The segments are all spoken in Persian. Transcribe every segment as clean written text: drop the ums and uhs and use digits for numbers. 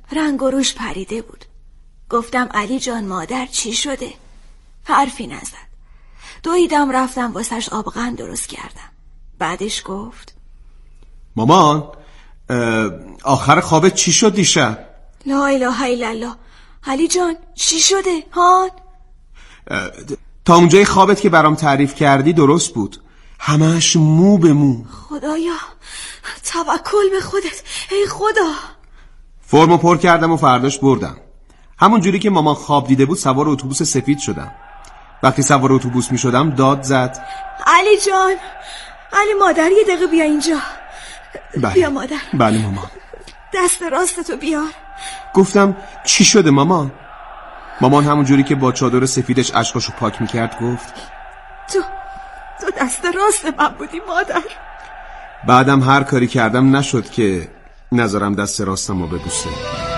رنگ و روش پریده بود. گفتم علی جان مادر چی شده؟ حرفی نزد. دویدم رفتم واسش آبغن درست کردم. بعدش گفت مامان آخر خوابت چی شد دیشب؟ لا اله الا الله. علی جان چی شده؟ هان؟ تا اونجای خوابت که برام تعریف کردی درست بود، همش مو به مو. خدایا توکل به خودت. ای خدا. فرمو پر کردم و فرداش بردم. همون جوری که مامان خواب دیده بود سوار اتوبوس سفید شدم. وقتی سوار اتوبوس می شدم داد زد علی جان، علی مادر یه دقیقه بیا اینجا. بله. بیا مادر. بله مامان. دست راستتو بیار. گفتم چی شده مامان؟ مامان همون جوری که با چادر سفیدش اشکاشو پاک میکرد گفت تو دست راست من بودی مادر. بعدم هر کاری کردم نشد که نذارم دست راستم رو ببوسه.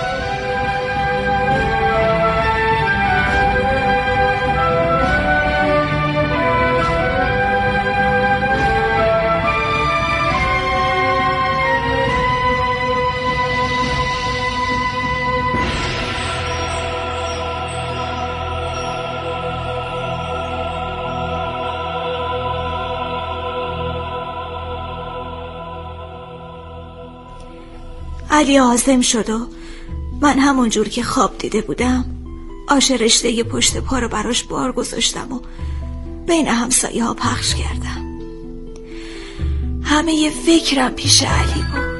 علی عازم شد و من همون جور که خواب دیده بودم آش رشته پشت پا رو براش بار گذاشتم و بین همسایه ها پخش کردم. همه ی فکرم پیش علی بود.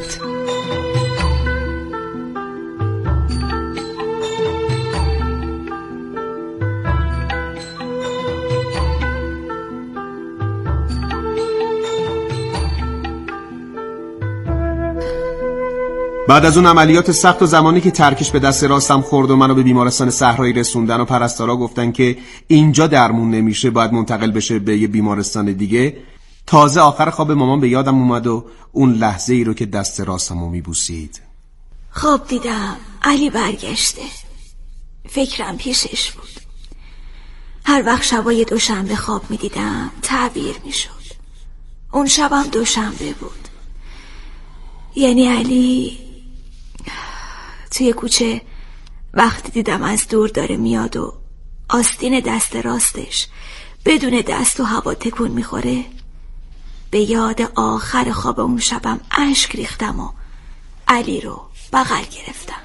بعد از اون عملیات سخت و زمانی که ترکش به دست راستم خورد و منو به بیمارستان صحرایی رسوندن و پرستارا گفتن که اینجا درمون نمیشه باید منتقل بشه به یه بیمارستان دیگه، تازه آخر خواب مامان به یادم اومد و اون لحظه ای رو که دست راستمو میبوسید. خواب دیدم علی برگشته. فکرم پیشش بود. هر وقت شبای دوشنبه خواب میدیدم تعبیر میشد. اون شبم دوشنبه بود. یعنی علی توی کوچه وقتی دیدم از دور داره میاد و آستین دست راستش بدون دست و هوا تکون میخوره، به یاد آخر خواب اون شبم اشک ریختم و علی رو بغل گرفتم.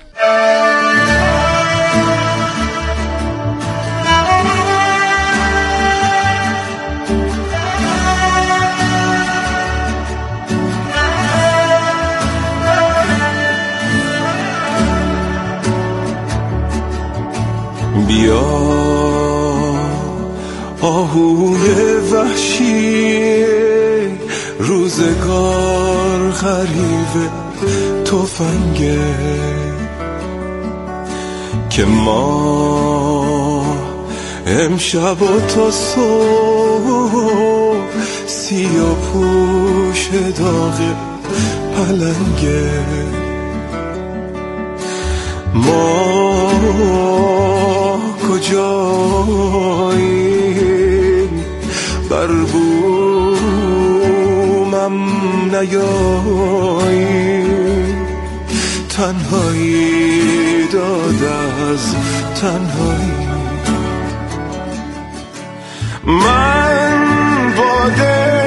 بیا آهوی وحشی روزگار غریب تفنگه که ما امشب و تا صبح سیاه پوش داغ پلنگه ما کجاییم بر بومم نیاییم تنهایی داد از تنهایی من باده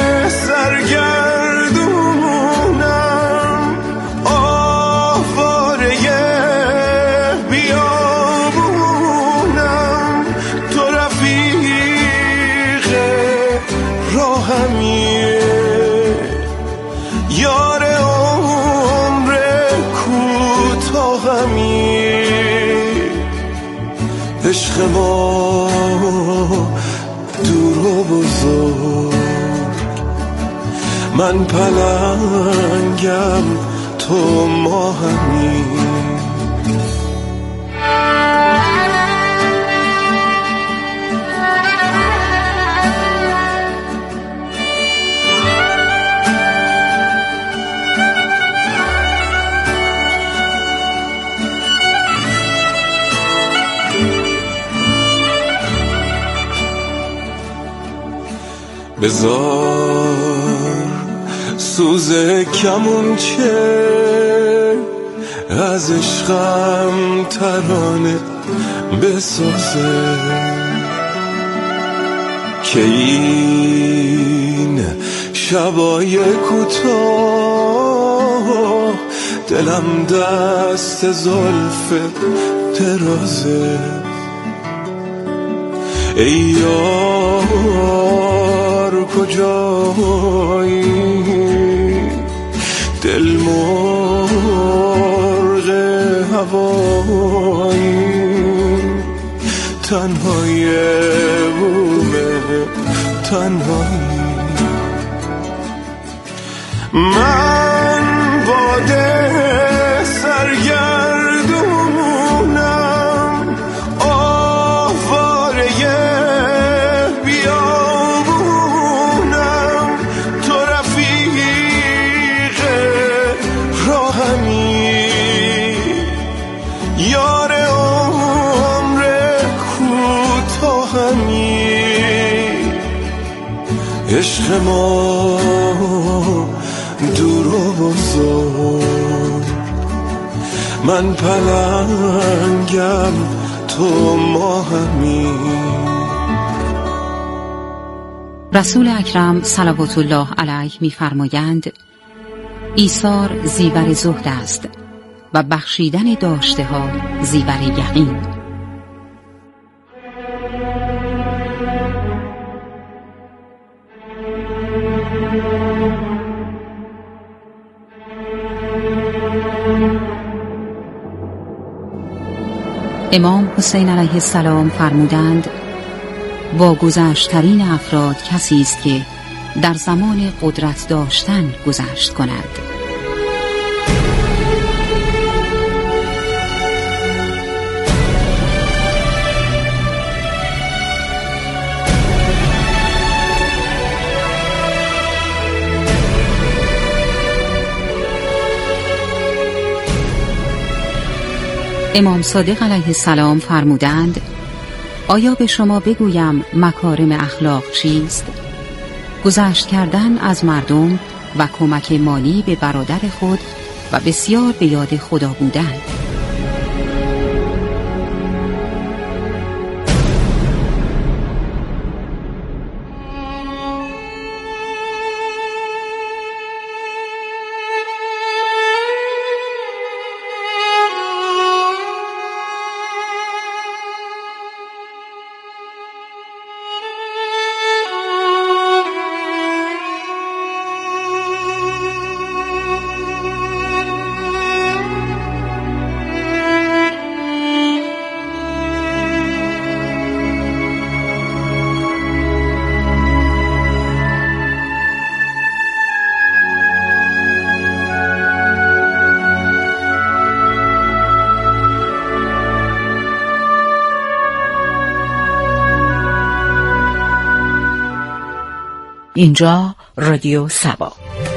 سرگردونم آواره بیابونم تو رفیق راهمیه یار عمر کوتاهمی عشق ما دور و بزرگ من پلنگم تو ماهمی بذار سوز کمون چه از عشقم ترانه بسازه که این شبای کوتاه دلم دست زلف درازه. ای یار کجایی دل مرغ هوایی تنهای بومه تنهایی. من باده سرگردونم آواره بیابونم تو رفیق راهمی یار عمر کوتاهمی. عشق ما دور و بزرگ من پلنگم تو ماهمی. رسول اکرم صلوات الله علیه می‌فرمایند ایثار زیور زهد است و بخشیدن داشته ها زیور یقین. امام حسین علیه السلام فرمودند واگذشت‌ترین افراد کسی است که در زمان قدرت داشتن گذشت کند. امام صادق علیه السلام فرمودند آیا به شما بگویم مکارم اخلاق چیست؟ گذشت کردن از مردم و کمک مالی به برادر خود و بسیار به یاد خدا بودن. اینجا رادیو سبا.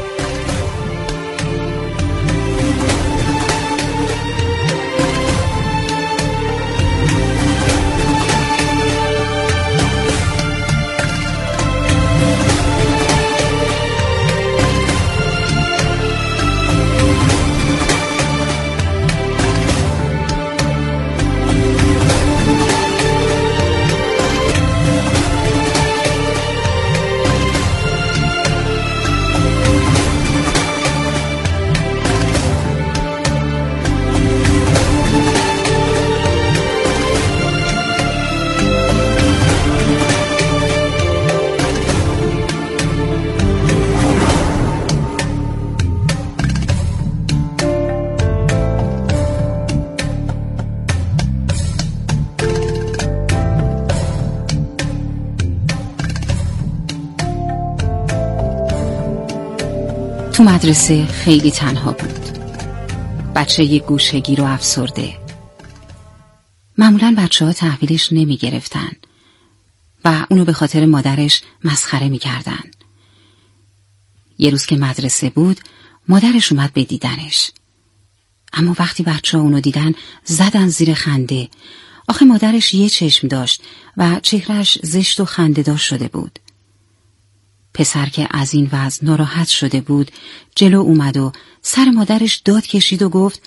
تو مدرسه خیلی تنها بود. بچه یه گوشه‌گیر و افسرده. معمولاً بچه‌ها تحویلش نمی گرفتن و اونو به خاطر مادرش مسخره می کردن. یه روز که مدرسه بود مادرش اومد به دیدنش. اما وقتی بچه‌ها اونو دیدن زدن زیر خنده. آخه مادرش یه چشم داشت و چهرهش زشت و خنده‌دار شده بود. پسر که از این وضع ناراحت شده بود جلو اومد و سر مادرش داد کشید و گفت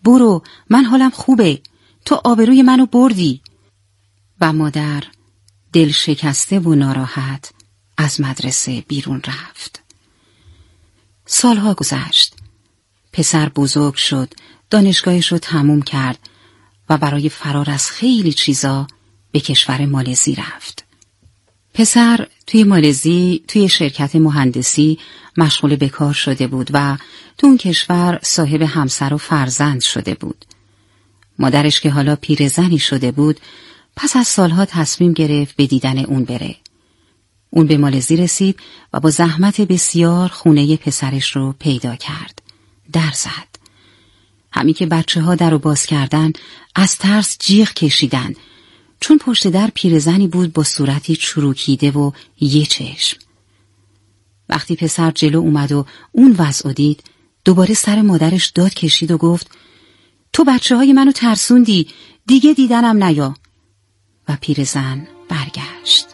برو، من حالم خوبه، تو آبروی منو بردی. و مادر دل شکسته و ناراحت از مدرسه بیرون رفت. سالها گذشت. پسر بزرگ شد، دانشگاهش رو تموم کرد و برای فرار از خیلی چیزا به کشور مالزی رفت. پسر توی مالزی توی شرکت مهندسی مشغول به کار شده بود و تو اون کشور صاحب همسر و فرزند شده بود. مادرش که حالا پیرزنی شده بود، پس از سالها تصمیم گرفت به دیدن اون بره. اون به مالزی رسید و با زحمت بسیار خونه پسرش رو پیدا کرد. در زد. همین که بچه‌ها در رو باز کردن، از ترس جیغ کشیدن، چون پشت در پیرزنی بود با صورتی چروکیده و یه چشم. وقتی پسر جلو اومد و اون وضع دید، دوباره سر مادرش داد کشید و گفت تو بچه‌های منو ترسوندی، دیگه دیدنم نیا. و پیرزن برگشت.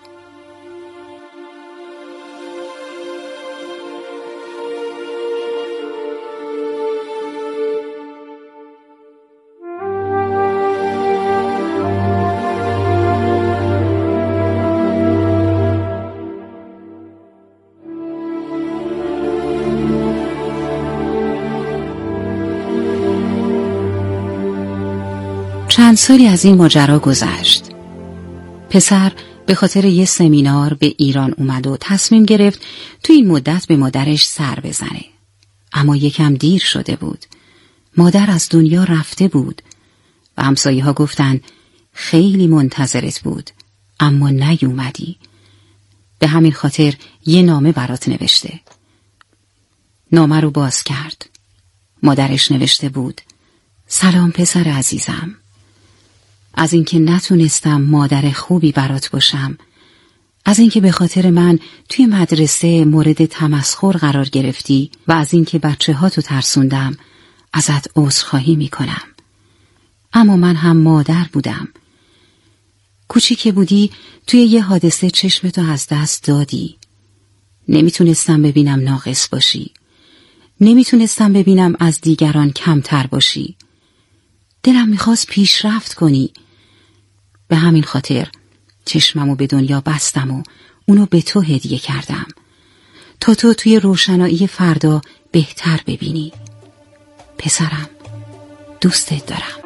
چند سالی از این ماجرا گذشت. پسر به خاطر یه سمینار به ایران اومد و تصمیم گرفت تو این مدت به مادرش سر بزنه. اما یکم دیر شده بود. مادر از دنیا رفته بود و همسایه ها گفتن خیلی منتظرت بود اما نیومدی. به همین خاطر یه نامه برات نوشته. نامه رو باز کرد. مادرش نوشته بود سلام پسر عزیزم. از اینکه نتونستم مادر خوبی برات باشم، از اینکه به خاطر من توی مدرسه مورد تمسخر قرار گرفتی و از اینکه بچه‌هاتو ترسوندم، ازت عذرخواهی میکنم. اما من هم مادر بودم. کوچیک بودی توی یه حادثه چشمتو از دست دادی. نمیتونستم ببینم ناقص باشی. نمیتونستم ببینم از دیگران کمتر باشی. دلم میخواست پیشرفت کنی. به همین خاطر چشممو به دنیا بستم و اونو به تو هدیه کردم تا تو توی روشنایی فردا بهتر ببینی. پسرم، دوستت دارم.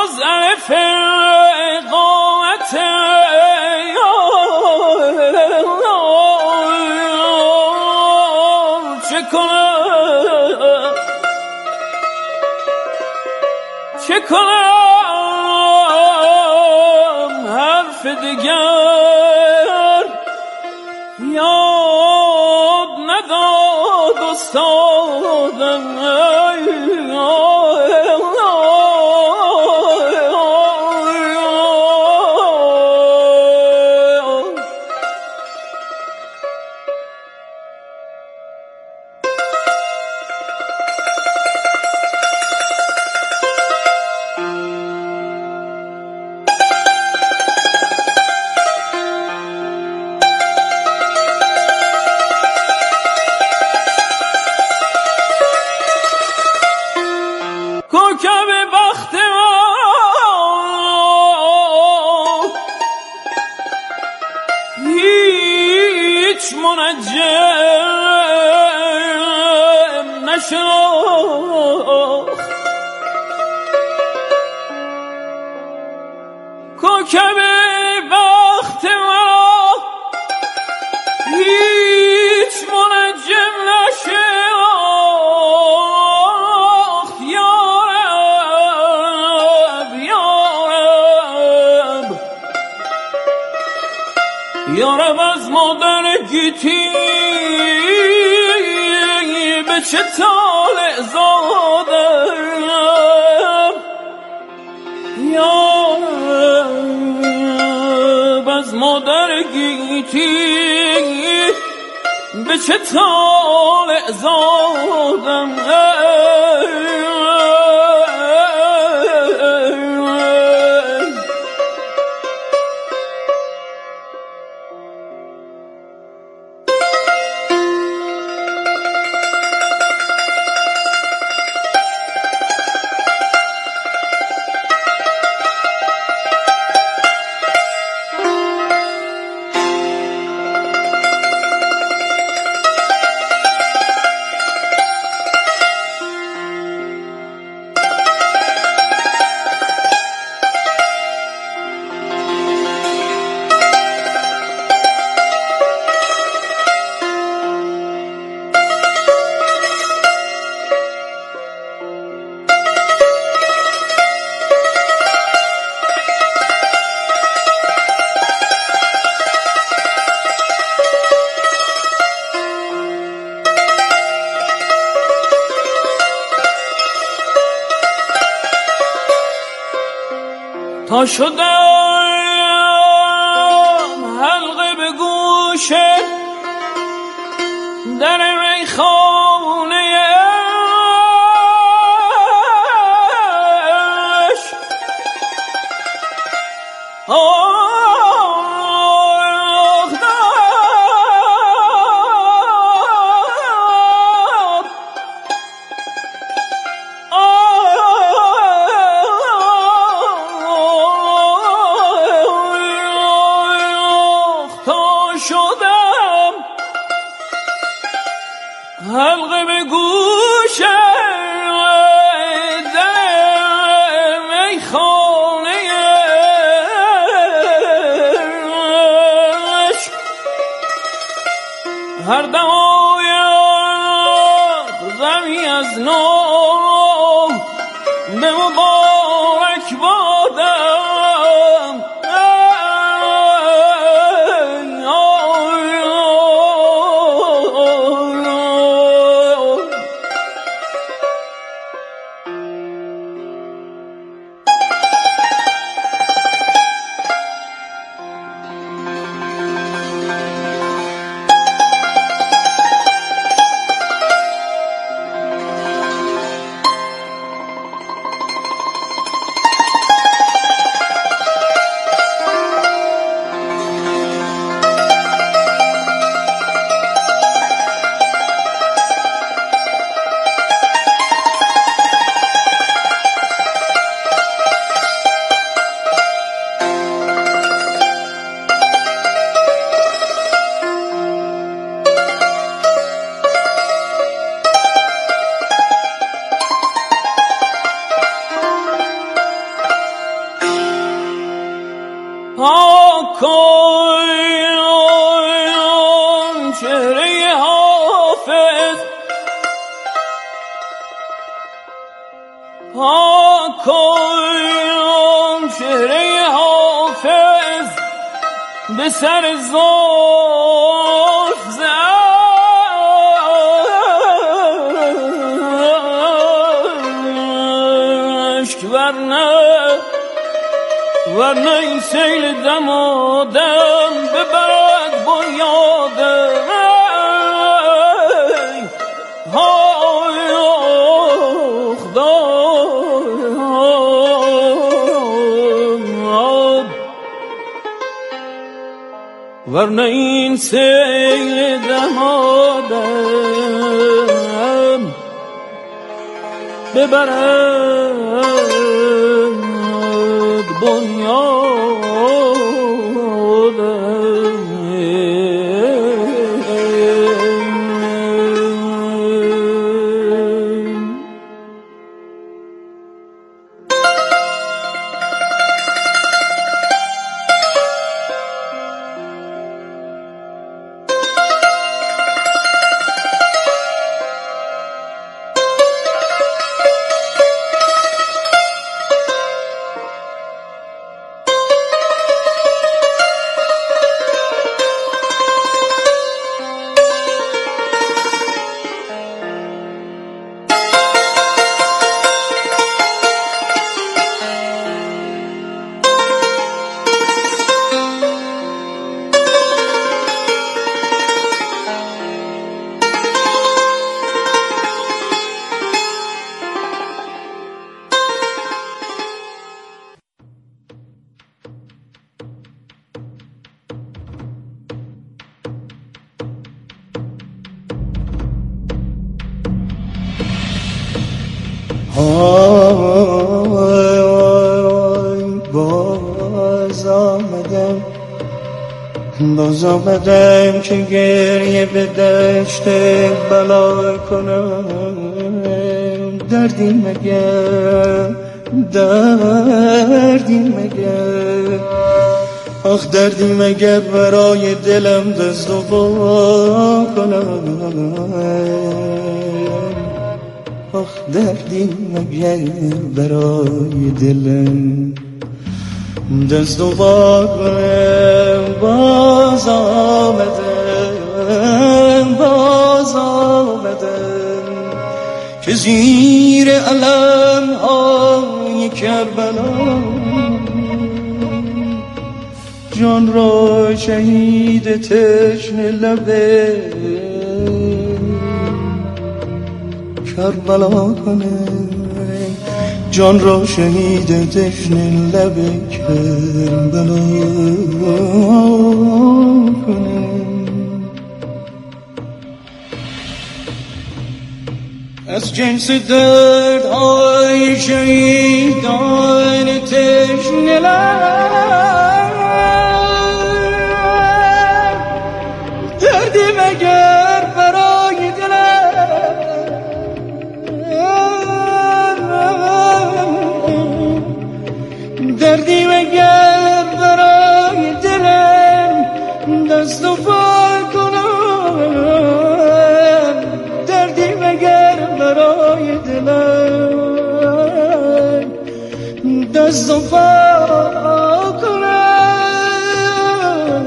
الف قامت چه کنم چه کنم حرف دیگر یاد نداد استادم کوکب بخت ما هیچ منجم نشد کوکب بخت ما هیچ منجم نشد یارب از مادر گیتی به چه طالع زادم یارب از مادر گیتی به چه طالع زادم تا شدم حلقه به گوش در میخانه اش حلقه به گوش در میخانه اش هر دم آید غمی از نو به مبارک بادم به سر زلف زشک ورنه این سیل دمادم ببرد بنیادم ورنه این سیل دمادم ببرد بنیادم. باز آمدم که گریه به دشت بلا کنم. دردی مگر آخ دردی مگر برای دلم دست و پا کنم. آخ دردی مگر برای دلم دست و پا کنم. باز آمدم که زیر علم های کربلا جان را شهید تشنه لب کربلا کنم. جان را شهید تشنه لب کربلا کنم. از جنس دردهای شهیدان تشنه لب دردی مگر برای دردی مگر برای دلم دست و پا کنم. دردی مگر برای دلم دست و پا کنم.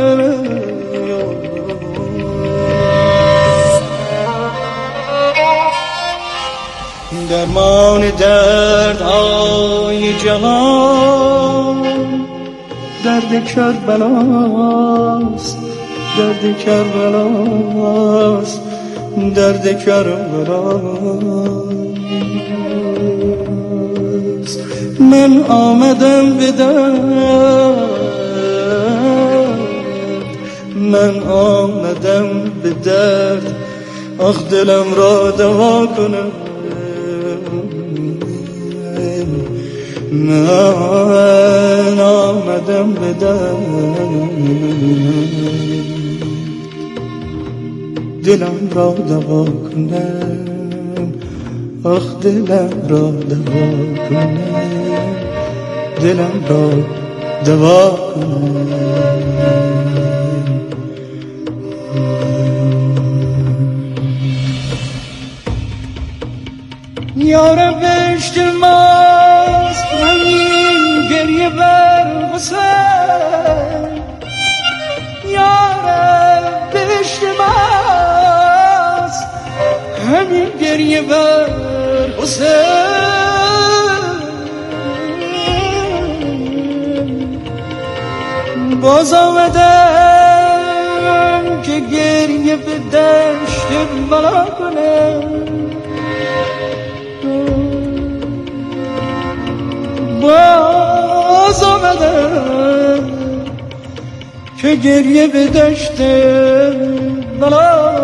درمان دردهای جهان درد کربلاست، درد کربلاست، درد کربلاست. من آمدم به درد، من آمدم به درد، آخ دلم را دوا کنم. من آمدم به درد، دلم را دوا کنم، آخ دلم را دوا کنم، دلم را دوا کنم. یارم بهشت ماست، رنگین گریه بر حسین، گریه بر حسین باز آمدم که گریه به دشت بلا کنم باز آمدم که گریه به دشت بلا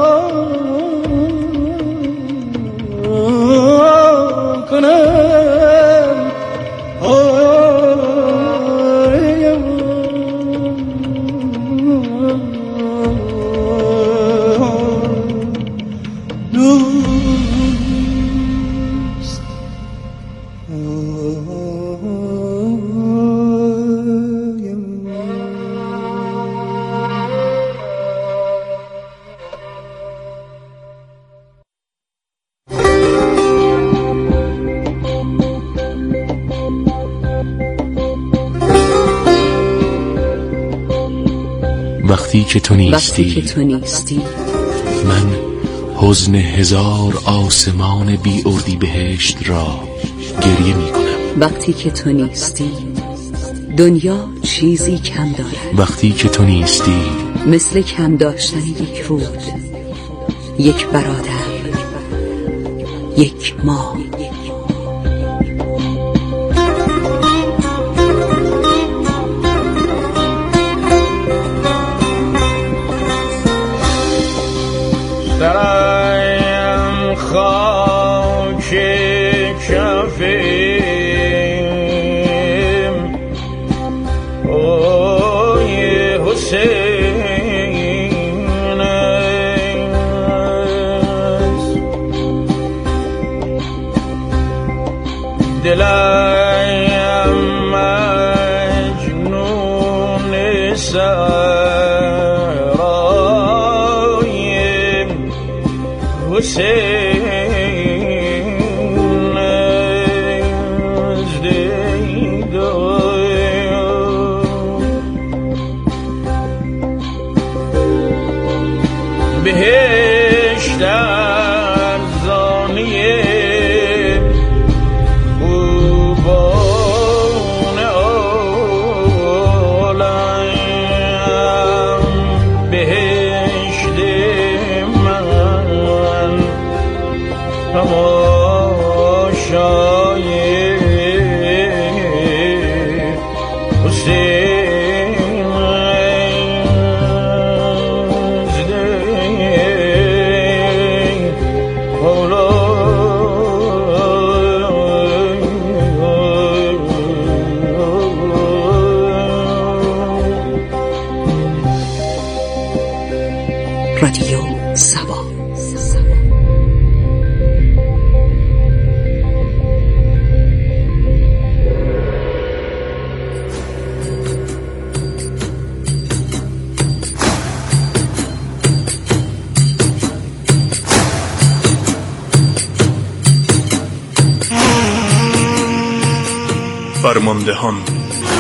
کنم وقتی که تو نیستی من حزن هزار آسمان بی اردیبهشت را گریه می کنم. وقتی که تو نیستی دنیا چیزی کم دارد. وقتی که تو نیستی مثل کم داشتن یک رود، یک برادر، یک ماه. سرایم خاک کفیم اوی حسین است دلم مجنون حسین از دیدار بهشت ارزانی خوبان عالم بهشت من تماشای حسین از دی مولا رادیو سبا. فرماندهان